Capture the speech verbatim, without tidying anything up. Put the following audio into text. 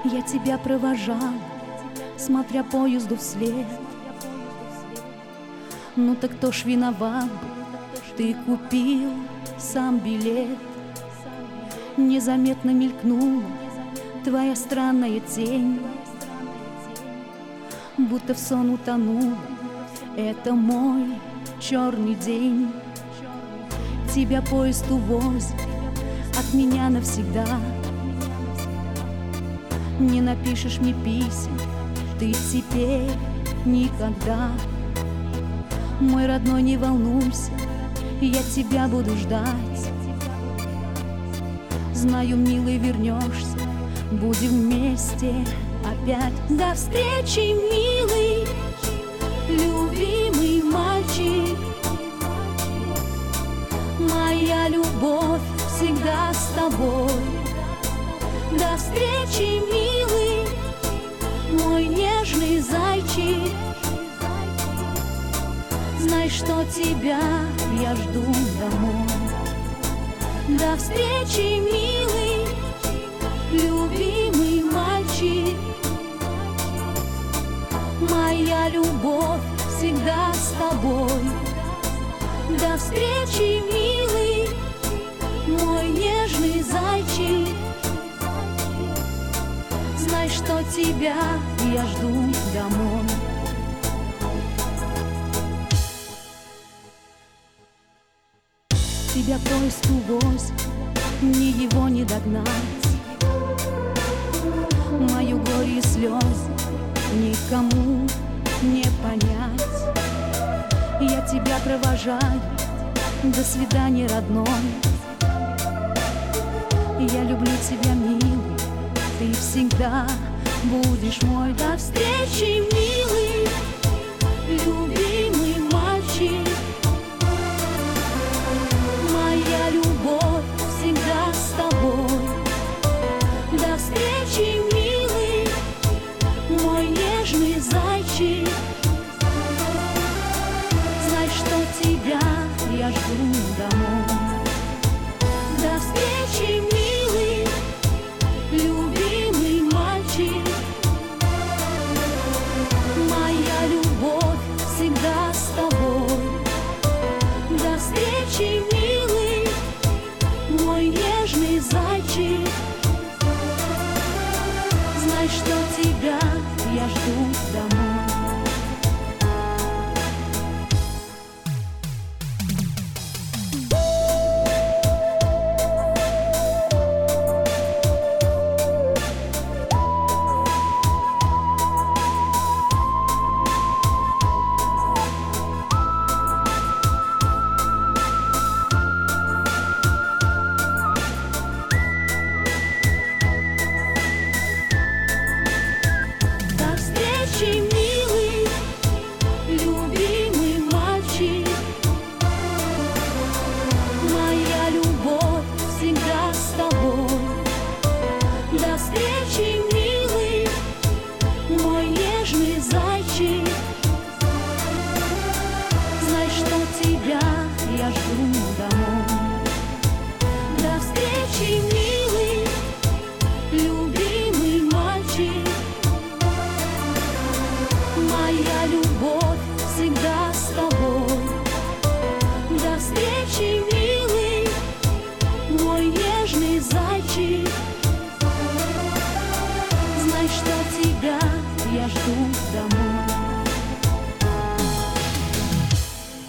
Я тебя провожал, смотря поезду вслед. Ну так кто ж виноват? Ты купил сам билет. Незаметно мелькнула твоя странная тень, будто в сон утонула. Это мой черный день. Тебя поезд увозит от меня навсегда. Не напишешь мне писем ты теперь никогда. Мой родной, не волнуйся, я тебя буду ждать. Знаю, милый, вернешься, будем вместе опять. До встречи, милый, любимый мальчик. Моя любовь всегда с тобой. До встречи, милый, мой нежный зайчик. Знай, что тебя я жду домой. До встречи, милый, любимый мальчик. Моя любовь всегда с тобой. До встречи, милый, мой нежный зайчик. Знай, что тебя я жду домой. Тебя поезд увозит, мне его не догнать. Мою горе и слезы никому не понять. Я тебя провожаю, до свидания, родной. Я люблю тебя, милый, ты всегда будешь мой. До встречи, милый, любимый.